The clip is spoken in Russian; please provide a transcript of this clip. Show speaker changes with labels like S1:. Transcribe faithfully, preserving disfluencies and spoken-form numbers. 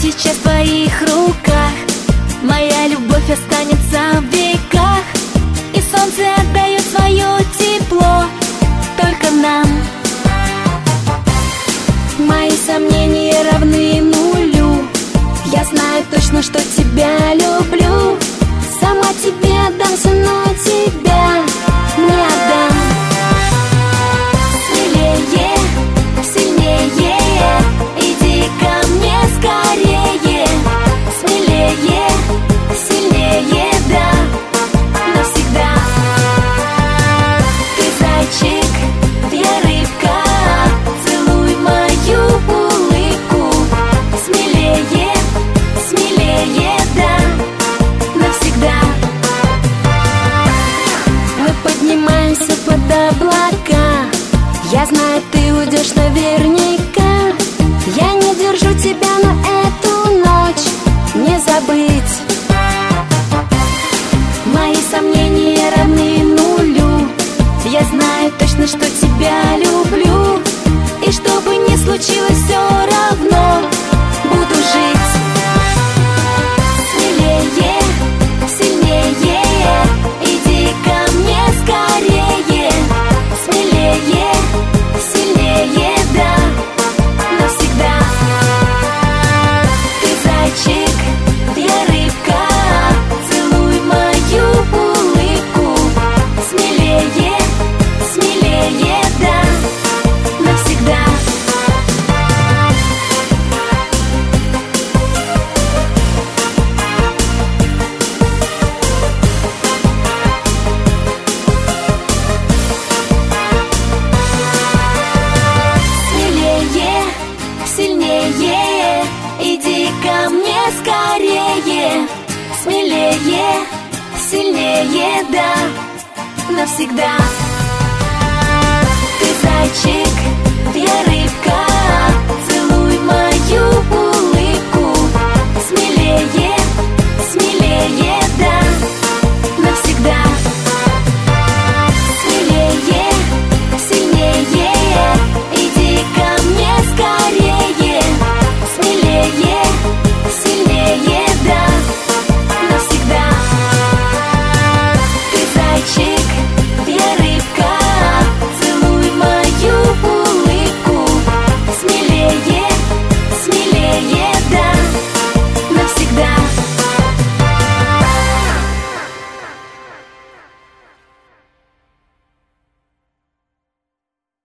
S1: сейчас в твоих руках. Моя любовь останется в веках, и солнце отдает свое тепло только нам. Мои сомнения равны нулю. Я знаю точно, что тебя люблю. Сама тебе отдамся, но тебя не отдам. Смелее, сильнее, иди ко мне скорее. Смелее, сильнее, да, навсегда. Ты зайчик, я рыбка, целуй мою улыбку. Смелее, смелее, да, навсегда. Мы поднимаемся под облака. Я знаю, ты уйдешь наверняка. Я не держу тебя, но эту ночь не забыть. Мои сомнения равны нулю. Я знаю точно, что тебя люблю. И что бы ни случилось, все равно буду жить. Смелее, сильнее, иди ко мне скорее. Смелее, сильнее, да, навсегда. Ты зайчик, я рыбка, целуй мою улыбку. Смелее, смелее, да, навсегда. Смелее, сильнее, иди ко мне скорее. Смелее, сильнее, да, навсегда. Ты зайчик, я рыбка,